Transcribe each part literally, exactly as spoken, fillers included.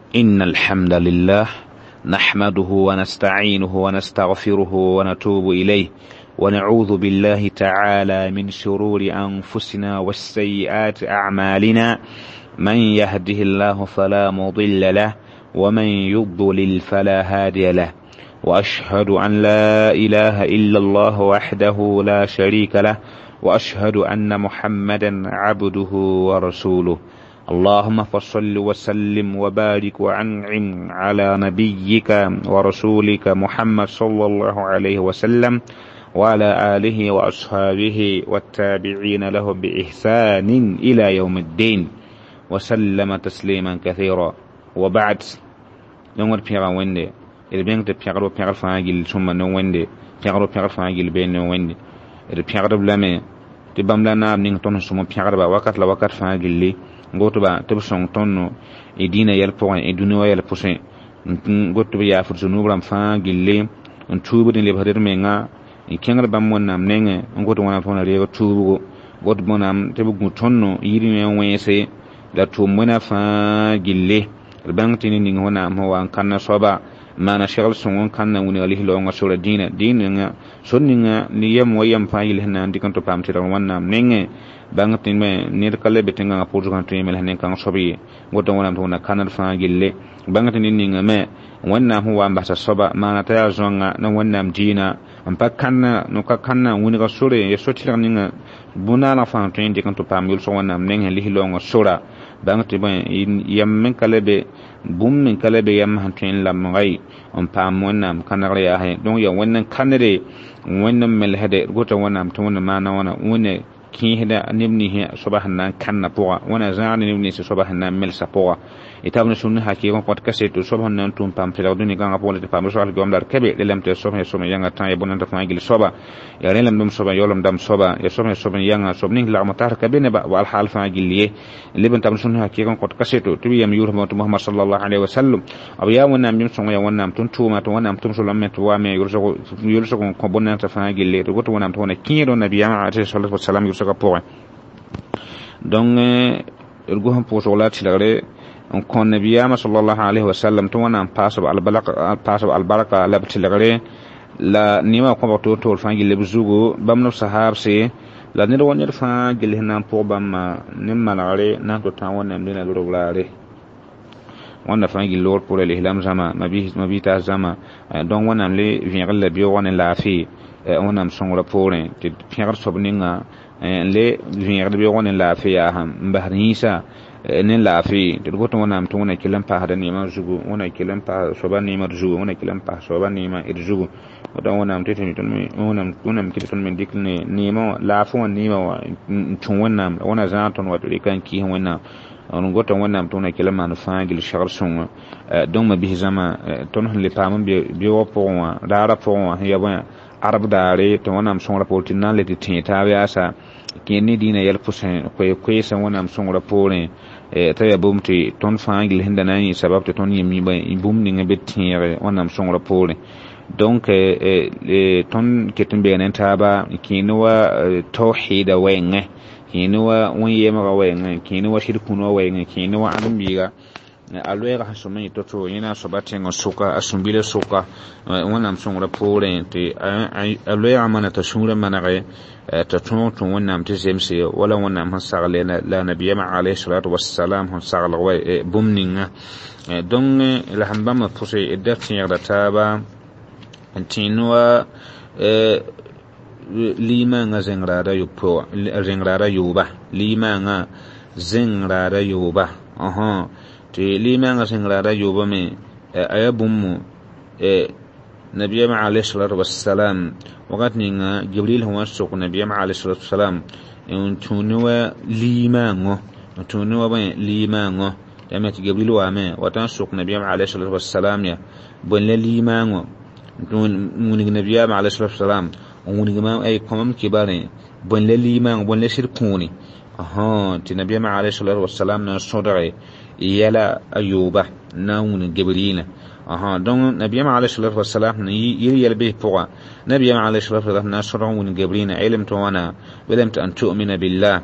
إن الحمد لله نحمده ونستعينه ونستغفره ونتوب إليه ونعوذ بالله تعالى من شرور أنفسنا والسيئات أعمالنا من يهده الله فلا مضل له ومن يضلل فلا هادي له وأشهد أن لا إله إلا الله وحده لا شريك له وأشهد أن محمدا عبده ورسوله اللهم فصل وسلم وبارك وأنعم على نبيك ورسولك محمد صلى الله عليه وسلم وعلى آله وأصحابه والتابعين له بإحسان إلى يوم الدين وسلم تسليما كثيرا وبعد نمر بيغا ويندي إذا بيغا بيغا بيغا فاجل ثم نويندي بيغا بيغا فاجل بين نويندي إذا بيغا بلامي تبام لنا نين تون سوم بيغا وقت لا وقت فاجل لي غوتبا تبسون تون يدينا يلبوين يدونوا يلبوسين غوتبا يا فرزنوبرام فاجل لي نتوب دين لبهدر ميغا كينغر بام ونام نينغ غوتو وانا فونا ريغو توبو غوت بونام تبو غوتونو يري وينسي لا تومنا فاجل لي البنتي نين هنا هو كان صبا ما نشغل سون كان وني عليه لو سورة دين دين سنين نيم ويم فايل هنا عندي كنت بام ترى وانا نين بنتي ما نير كله بتنغا بوجو كان تري مل هنا كان صبي غوتو وانا تونا كان فاجل لي بنتي نين ما وانا هو ام بس صبا ما نتايا زونغا نوانا مجينا ام باكنا نوكا كان وني سورة يسوتي نين بونا لا فانتين دي كنت بام يل سو وانا نين عليه لو سورة بانتي بان يم من كلبه بوم من كلبه يم هانتين لامغاي ام بام ونام كانري اهي دون يا ونن كانري ونن ملهده غوتا ونام تون ما نا wana ونه كي هدا نبني هي صباحنا كان بوا وانا زان نبني صباحنا مل سبوا يتابنا سنة حكي كون قد كسيت صباحنا نتوم بام في الدنيا كان قبول تفهم سؤال قام دار كبير لم تصبح يسوم يانغ تان يبون أنت فاهم جل صبا يا لم دم صبا يولم دم صبا يسوم يسوم يانغ صبني لا متعر كبير نبأ والحال فاهم جليه اللي بنتابنا سنة حكي كون قد كسيت تبي يم يورهم محمد صلى الله عليه وسلم أبي يا ونام يمسون يا ونام تنتو ما توانام تمسون لم توامي يرزق يرزق قبول أنت فاهم جليه تقول ونام تونا كيرو نبي عليه الصلاة والسلام يرزق بوه donc ergo han poso la tilare on kon nabiyama sallallahu alaihi wasallam to wana paso al baraka paso al baraka la tilare la nima ko to to fangi le buzugo bamno sahabse la ne woni fa gel hinan po bam nimma lare na to tan wona ndina lo lare wonna fangi lor pour le ihlam zama mabi mabi ta zama donc wona le vient le bio wona la fi wona msongora pour te fiar sobninga le vingre be wonen la fiya ham bahrisa nen la fi to goto wona to wona kilan pa hada ni ma zugu wona kilan pa soba ni ma zugu wona kilan pa soba ni ma irzugu wona wona am tete ni ton mi wona wona mi kitan men dikne ni ma la fo ni ma tun wona wona za ton wato kan ki wona on goto wona to wona kilan man fangil shagar sun donc ma bi zama ton le pa man bi bi wo po wa dara po wa ya ba arab dare to wona am son rapporti nan le tin ta ya sa kini dina yel pusen ko ko sa wona am son rapporti e ta ya bumti ton fangil hinda nani sabab to ton yemi ba bum ni ngabe tinere wona am son rapporti donc e ton ketin be nan ta ba kini wa tauhid wenge kini wa won yema wenge kini wa shirku no wenge kini wa anbiga alwera hasumani toto ina sobate ngosuka asumbile suka wana msongra pole te alwera mana tashura manare taton to wana mtizemse wala wana mhasagle la nabiyama alayhi salatu wassalam hon sagla wa bumninga donc la hamba ma fose edati yarda taba antinwa lima nga zengrada yupo zengrada yuba lima nga zengrada yuba aha te lima nga sengrada yoba me ayabummu e nabiyama alayhi salatu wassalam wagat ninga jibril huwa sok nabiyama alayhi salatu wassalam en tunuwa lima ngo tunuwa ba lima ngo tamet jibril wa me watan sok nabiyama alayhi salatu wassalam ya bon le lima ngo tun munig nabiyama alayhi salatu wassalam munig ma ay komam kibare bon le lima ngo bon le shirkuni aha ti nabiyama alayhi salatu wassalam na sodare yala ayuba naun jibril aha donc nabiyama alayhi salatu wassalam ni yiri yalbe pour nabiyama alayhi salatu wassalam na sodon jibril ilm to wana bilam ta an tu'mina billah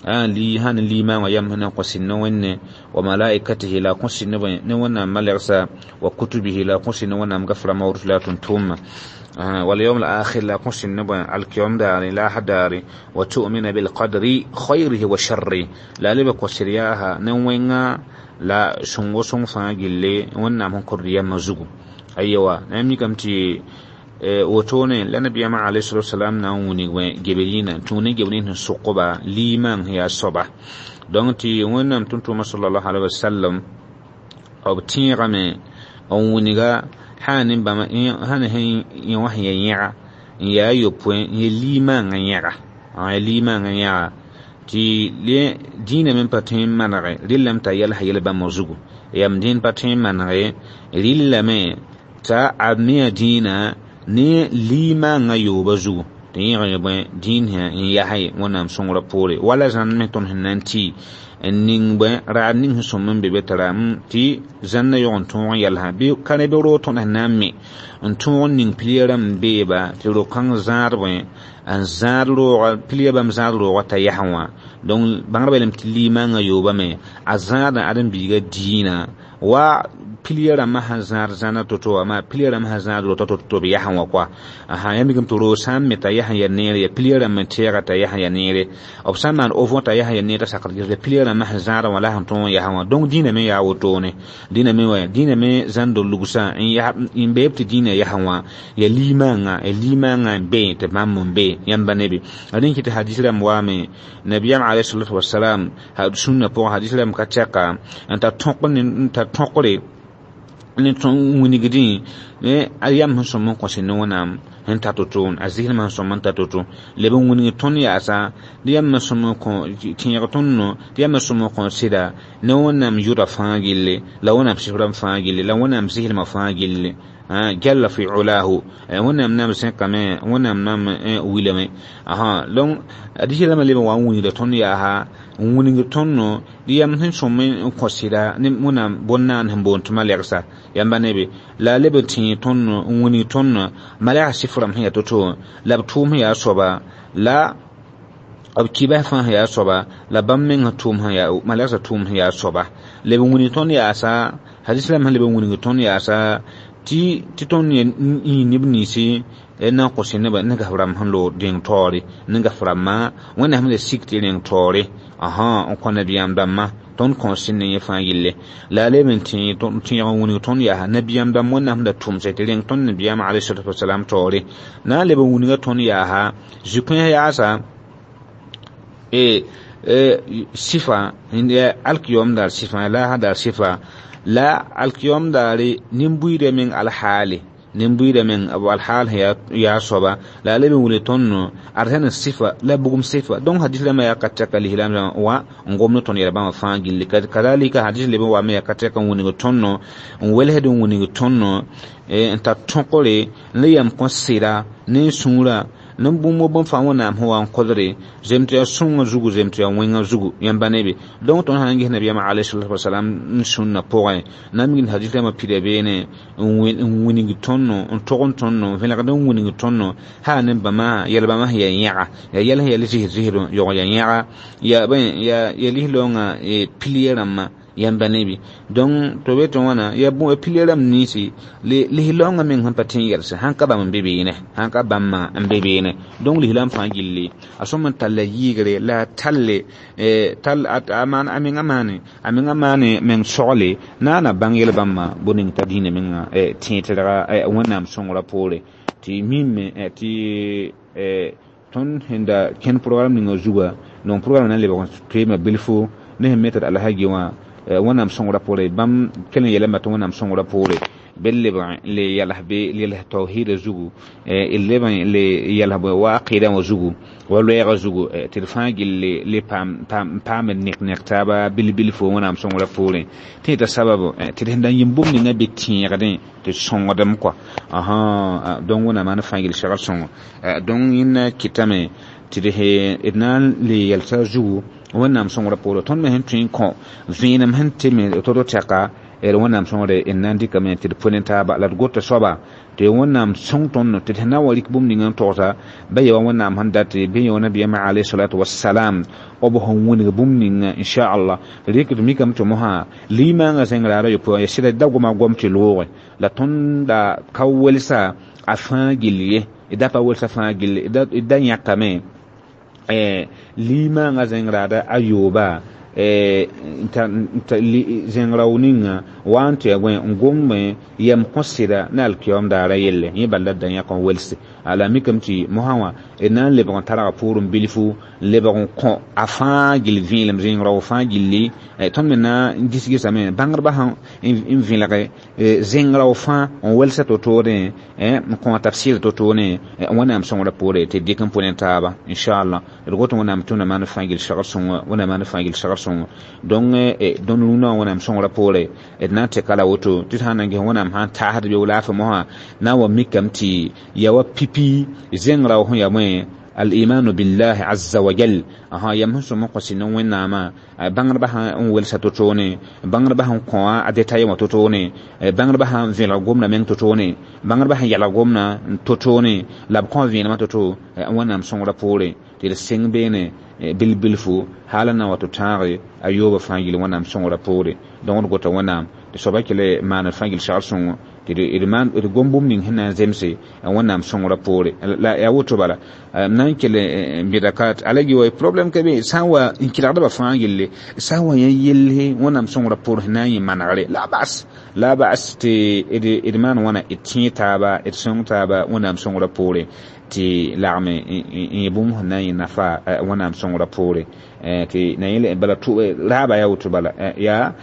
an li han li ma wa yam hana qasin no wenne wa malaikatihi la qasin ne wannan malarsa wa kutubihi la qasin wannan gafara mawrulatun tumma واليوم الآخر لا قصن نبا الكيوم داري لا حداري وتؤمن بالقدر خيره وشره لا لبك وسرياها نوينا لا شنغو شنغ فاقلي وانا من كرديا مزوغ أيوة نعمني كمتي وتوني لنبي ما عليه الصلاة والسلام نعوني جبلين توني جبلين سقبا ليمان هي الصبح دونتي وانا متنتو صلى الله عليه وسلم أو بتيغمي أو ونغا hanin ba hana hin yin wahayin yara ya yopwen ye lima nganyara a lima nganyara ti le dina men patin manare lilam ta yal hayal ba mozugu yam din patin manare lilame ta amia dina ne lima ngayo bazu tin ya ba din ha ya hay wonam songra pore wala zan meton hinanti ning ba ra ning sommen be betaram ti zanna yon ton yalha bi kane be ro ton nammi on ton ning plieram be ba ti ro kan zarwe an zarro pliebam zarro wata yahwa don bangbelem ti limanga yoba me azada adam biga dina wa piliyara mahazar zana toto ama piliyara mahazar do toto to biya hanwa kwa aha yami gum to ro sam meta ya han ya nere ya piliyara mentera ta ya han ya nere of saman ovo ta ya han ya nere sakar de piliyara mahazar wala han ton ya hanwa donc dina me ya woto ne dina me wa dina me zando lugusa in ya in bebti dina ya hanwa ya limanga e limanga be te mamum be yamba nebi adin kiti hadisira mwame nabiyam alayhi salatu wassalam had sunna po hadisira mkachaka anta tonkon anta tonkole ni ton wuni gidi ne ayam hansomon ko sin wonam hen tatoton azil man somon tatoton leben wuni ton ya sa diyam masomon ko tinya ton no diyam masomon ko sida ne wonam yura fangille la wonam sifram fangille la wonam zihil ma fangille ha jalla fi ulahu wonam nam sen kame wonam nam wilame aha long adijela ma leben wa wuni da ton ya ha wuni ton no diyam hen somon ko sida ne wonam bonnan hen bon tuma lersa yamba nebe la lebeti ton wuni ton mala sifram hiya toto labtum hiya soba la abkiba fa hiya soba la bammen tum hiya mala sa tum hiya soba lebe wuni ton ya sa hadislam lebe wuni ton ya sa ti ti ton ni nibni si na ko sinaba nga fram hanlo ding tori nga framma wona hamle sikti ding tori aha on konna biyam damma ton konsinne ye fangille la lementi ton tiya woni ton ya nabiyam dam wonna hamda tum setelen ton nabiyam alayhi salatu wassalam tori na lebe woni ga ton ya ha jupin ya sa e e sifa inde alkiyom dar sifa la hada sifa la alkiyom dare nimbuire min alhali nimbuire min abu alhal ya ya soba la lebe wule tonno artana sifa la bugum sifa donc hadith lama ya kataka lihilam wa ngomno ton yara ba fangil kadalika hadith lebe wa me ya kataka woni tonno wele hedon woni tonno e enta tonkole le yam konsira ne sura nan bumo bon fa wona ho wan kodre zemte sunga zugu zemte wenga zugu yamba nebe donc ton hangi nabi ma alayhi salatu wasalam sunna poe namigin hadith ma pidebe ne woni tonno on togon tonno vela ga don woni tonno ha nan ba ma yalba ma ya yaa ya yalla ya lisi zihiro yo ya yaa ya ben ya yeli longa e pilieram yamba nebi donc to beto wana ya bu pileram nisi le le longa men han patin yersa han ka bam bebe ne han ka bamma am bebe ne donc le hilam fangilli asoma talla yigre la talle e tal at aman amin amane amin amane men sole nana bangel bamma bonin tadine men e tintera e wonam songra pole ti mimme e ti e ton hinda ken programme ni zuga non programme na le ba prima bilfo ne meter ala hagiwa wonam songra pole bam kelen yelema to wonam songra pole belle ba le yalla be le tawhid zugu e le ba le yalla ba waqida wa zugu wala ya zugu tilfan gille le pam pam pam nek nek taba bil bil fo wonam songra pole te ta sababu te den yimbum ni na betin yaden te songo dem quoi aha donc wona man fangil shagal songo donc in kitame te de ednan le yalta zugu wonam songra pole ton me hen tin ko vinam hen teme to do taka er wonam sõngre n na n dɩkame tɩ d põlen taaba la d gota soaba tɩ wẽnnaam sõng tõnd tɩ d na n wa rɩk bũmb ning n togsa ba ya wa wẽnnaam sẽn dat tɩ bɩ yã wa nabiyama alayhi salatu wassalam b sẽn wẽneg bũmb ninga inchallah rɩkd mikame tɩ mosã limaangã zẽngra ra yopoa ya sɩda da goma gom tɩ looge la tõnd da ka welsa a fãa gill ye d da pa welsa fãa gill d da yãkame limaangã zẽngrada a yooba zẽngra ninga wa n tɩ ya bõe n gomme yam kõ sɩda ne alkiyaam daara yelle yẽ bal la da yãk n welse ala mikame tɩ mosã wã d na n lebg n targa pʋʋr n bilfu n lebg n kõ a fãa gill vẽelem zẽngra w fãa gilli tõnd me na n gisgisame bãngdbã sãn n vẽlge zẽngra w fãa n welsa to-toodẽ n kõ a tabsɩr to-toone wẽnnaam sõngrã poore tɩ dɩk n põlen taaba inchallah d got wẽnnaam tʋna maan fãa gill segd sõnga wẽnna maan fãa gill segd sõnga donc dõnd rũnã wẽnnaam sõngrã poore d na n tɛka la woto tɩ d sãn na n ges wẽnnaam sãn taasd be laafɩ mosã na n wa mikame tɩ ya wa pipi zẽngra w sẽn ya bõe الإيمان بالله عز وجل أها يمسو مقصين وينما بانغر بها ول ستوتوني بانغر بها كوا أديتاي وتوتوني بانغر بها فيلا غومنا من توتوني بانغر بها يلا غومنا توتوني لابكون فينا ما توتو وانا مسون رابوري تيل سين بيني بالبلفو حالنا وتوتاري أيوب فانجل وانا مسون رابوري دون غوتا وانا تسوباكي ما نفانجل شارسون tɩ d maan d gom bũmb ning sẽn na n zemse wẽnnaam sõngrã poore la yaa woto bala m na n kell n bɩda ka alagi wa problème ka be sã n wa n kɩlgdbã fãa yelle sã n wa yã yelle wẽnnaam sõngrã poor sẽn na n yẽ manegre la bas la bas tɩ d maan wãna d tẽ taaba d sõng taaba wẽnnaam sõngrã poore tɩ lagme n yẽ bũmb sẽn na n yẽ nafa wẽnnaam sõngrã poore tɩ na yẽl bala raaba yaa woto bala yaa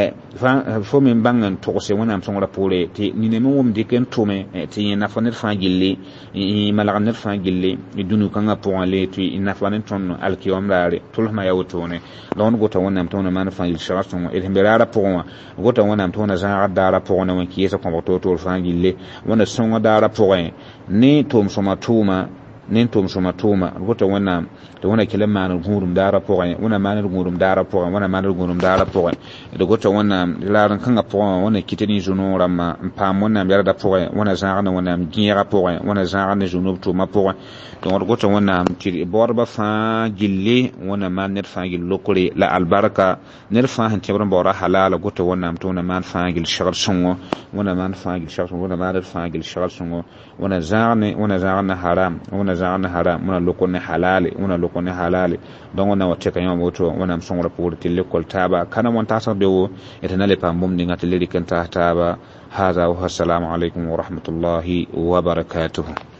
fo me bãng n togse wẽnnaam sõngrã poore tɩ nina me wʋm dɩk n tʋme tɩ yẽ nafa ned fãa gilli yẽ malg ned fãa gilli dũnu-kãngã pʋgẽ le tɩ y nafa ne tõnd alkiyaam raare tʋlsmã yaa wotone la wẽnd gota wẽnnaam tɩ wẽna maan fãa gill segd sõngo d sẽn be raarã pʋgẽ wã gota wẽnnaam tɩ wẽna zãagd daarã pʋgẽ ne wẽn kɩɩsa kõbg toor-toor fãa gille wẽna sõng daarã pʋgẽ ne tʋʋm-sõma tʋʋma ne tʋʋm sõma tʋʋma gota wẽnnaam tɩ wẽna kell n maan d gũudum daarã pʋgẽ wẽna maan d gũudum daarã pʋgẽ wẽna maan d gũudum daarã pʋgẽ d gota wẽnnaam laar n kãngã pʋgẽ wẽna kɩt ne zu-noog rãmbã n paam wẽnnaam yɛrda pʋgẽ wẽna zãag ne wẽnnaam gẽegã pʋgẽ wẽna zãag ne zu-noob tʋʋmã pʋgẽ donc d gota wẽnnaam tɩ baoodbã fãa gilli wẽna maan ned fãa gill lokre la albarka ned fãa sẽn tẽbr n baoora halaala gota wẽnnaam tɩ wẽna maan fãa gill segd sõngo wẽna maan fãa gill segd sõngo wẽna maan d fãa gill segd sõngo wẽna zãag ne wẽna zãag ne haram wẽna zãag ne haram wẽna lokr ne halale wẽna lokr ne halale donc wẽna wa tɛka yãmb woto wẽnnaam sõngrã poore tɩ lekol taaba kana wẽn tagsg be wo tɩ na le paam bũmb ninga tɩ le rɩk n taas taaba hada wa assalamu alaikum wa rahmatullahi wa barakatuhu